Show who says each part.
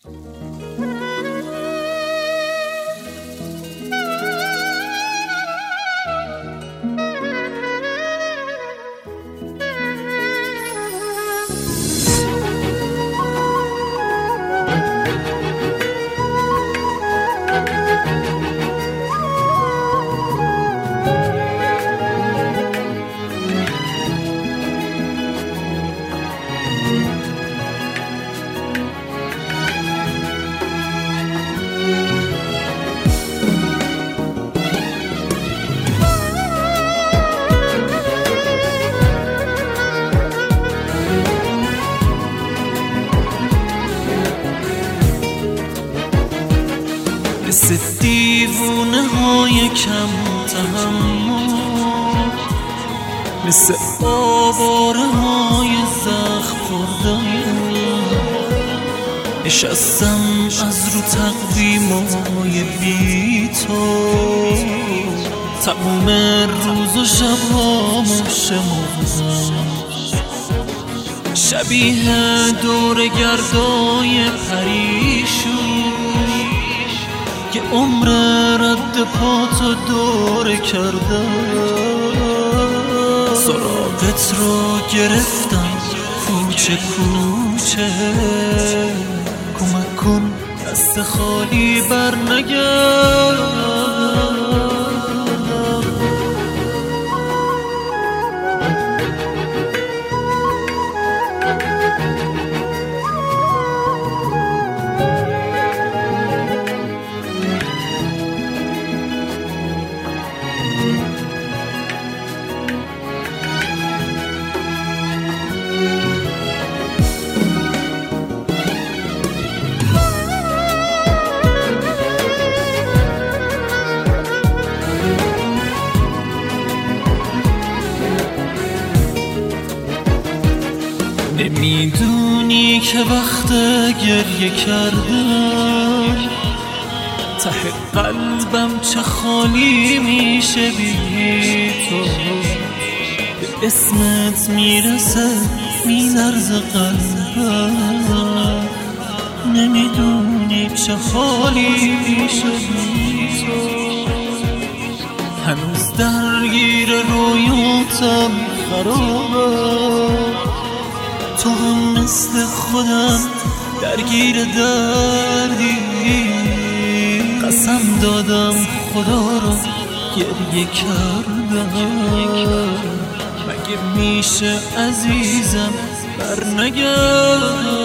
Speaker 1: مثل دیوونه های کم تحمل، مثل آواره های زخم خوردایم، نشستم از رو تقویمای بی تو، تموم روز و شبامو شمردم، شبیه دور گردای پریشون که عمر رد پاتو دور کردم. سراغت رو گرفتم کوچه کوچه، کمک کن دست خالی بر نگردم. نمیدونی که وقت گریه کردن ته قلبم چه خالی میشه بی تو، به اسمت میرسه میلرزه قلبم، نمیدونی چه خالی میشه بی تو، هنوز درگیر رویاتم خرابه، تو هم مثل خودم درگیر دردی، قسم دادم خدا رو گریه کردم، مگه میشه عزیزم بر نگردم.